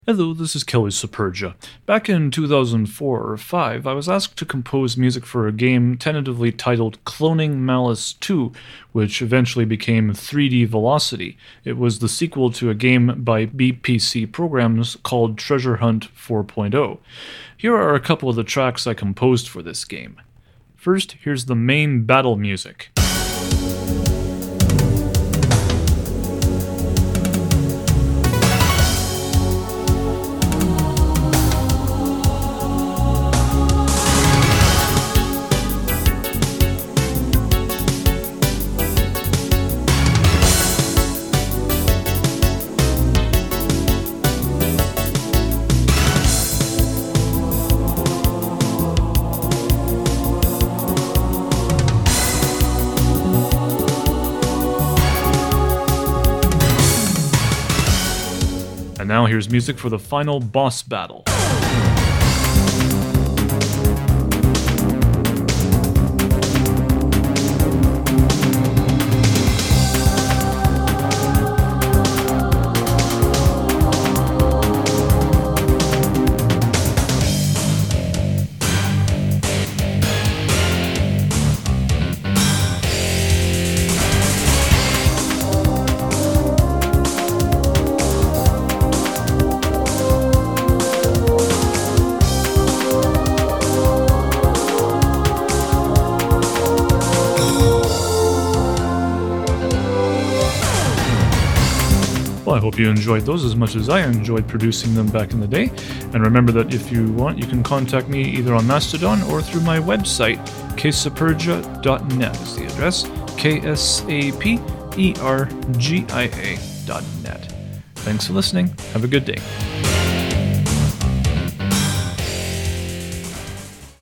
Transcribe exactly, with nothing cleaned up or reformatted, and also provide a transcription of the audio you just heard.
Hello, this is Kelly Supergia. Back in two thousand four or five, I was asked to compose music for a game tentatively titled Cloning Malice two, which eventually became three D Velocity. It was the sequel to a game by B P C Programs called Treasure Hunt four point oh. Here are a couple of the tracks I composed for this game. First, here's the main battle music. And now here's music for the final boss battle. Well, I hope you enjoyed those as much as I enjoyed producing them back in the day. And remember that if you want, you can contact me either on Mastodon or through my website, k sapergia dot net is the address, K S A P E R G I A dot net. Thanks for listening. Have a good day.